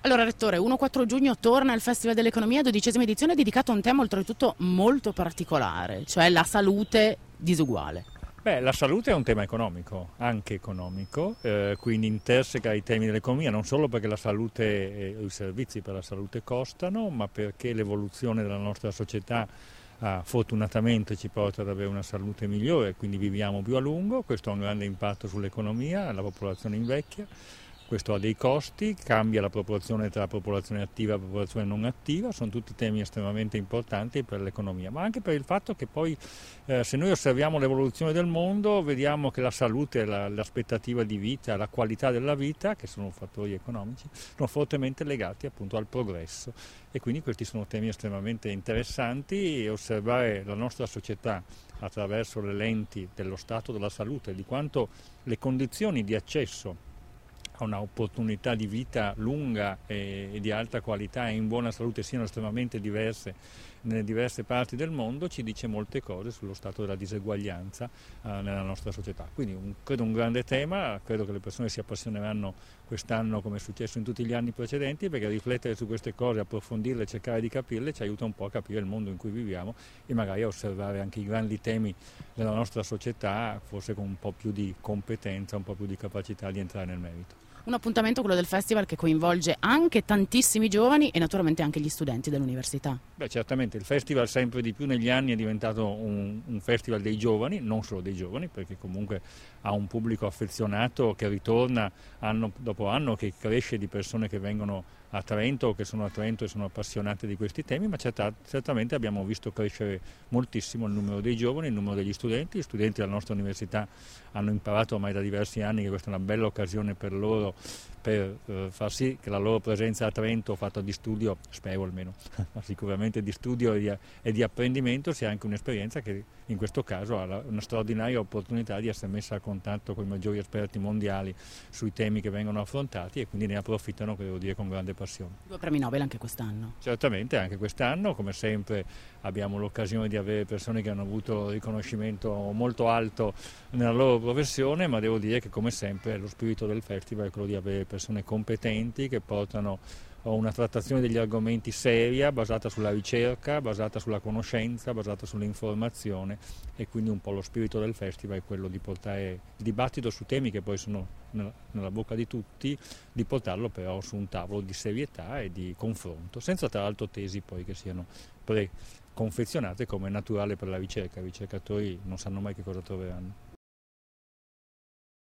Allora, Rettore, 1-4 giugno torna il Festival dell'Economia, 12ª edizione, dedicato a un tema oltretutto molto particolare, cioè la salute disuguale. Beh, la salute è un tema economico, anche economico, quindi interseca i temi dell'economia, non solo perché la salute e i servizi per la salute costano, ma perché l'evoluzione della nostra società fortunatamente ci porta ad avere una salute migliore, quindi viviamo più a lungo, questo ha un grande impatto sull'economia, la popolazione invecchia. Questo ha dei costi, cambia la proporzione tra popolazione attiva e popolazione non attiva, sono tutti temi estremamente importanti per l'economia, ma anche per il fatto che poi se noi osserviamo l'evoluzione del mondo vediamo che la salute, l'aspettativa di vita, la qualità della vita, che sono fattori economici, sono fortemente legati appunto al progresso e quindi questi sono temi estremamente interessanti e osservare la nostra società attraverso le lenti dello stato della salute, di quanto le condizioni di accesso a un'opportunità di vita lunga e di alta qualità e in buona salute siano estremamente diverse nelle diverse parti del mondo, ci dice molte cose sullo stato della diseguaglianza nella nostra società. Quindi credo un grande tema, credo che le persone si appassioneranno quest'anno come è successo in tutti gli anni precedenti, perché riflettere su queste cose, approfondirle, cercare di capirle ci aiuta un po' a capire il mondo in cui viviamo e magari a osservare anche i grandi temi della nostra società, forse con un po' più di competenza, un po' più di capacità di entrare nel merito. Un appuntamento, quello del festival, che coinvolge anche tantissimi giovani e naturalmente anche gli studenti dell'università. Beh, certamente il festival sempre di più negli anni è diventato un festival dei giovani, non solo dei giovani, perché comunque ha un pubblico affezionato che ritorna anno dopo anno, che cresce di persone che vengono a Trento o che sono a Trento e sono appassionate di questi temi, ma certamente abbiamo visto crescere moltissimo il numero dei giovani, il numero degli studenti. Gli studenti della nostra università hanno imparato ormai da diversi anni che questa è una bella occasione per loro per far sì che la loro presenza a Trento, fatta di studio, spero almeno, ma sicuramente di studio e di apprendimento, sia anche un'esperienza che in questo caso ha una straordinaria opportunità di essere messa a contatto con i maggiori esperti mondiali sui temi che vengono affrontati e quindi ne approfittano, devo dire, con grande passione. 2 premi Nobel anche quest'anno. Certamente anche quest'anno, come sempre, abbiamo l'occasione di avere persone che hanno avuto riconoscimento molto alto nella loro professione, ma devo dire che come sempre lo spirito del festival è quello di avere persone competenti che portano una trattazione degli argomenti seria, basata sulla ricerca, basata sulla conoscenza, basata sull'informazione e quindi un po' lo spirito del festival è quello di portare il dibattito su temi che poi sono nella bocca di tutti, di portarlo però su un tavolo di serietà e di confronto, senza tra l'altro tesi poi che siano preconfezionate come è naturale per la ricerca. I ricercatori non sanno mai che cosa troveranno.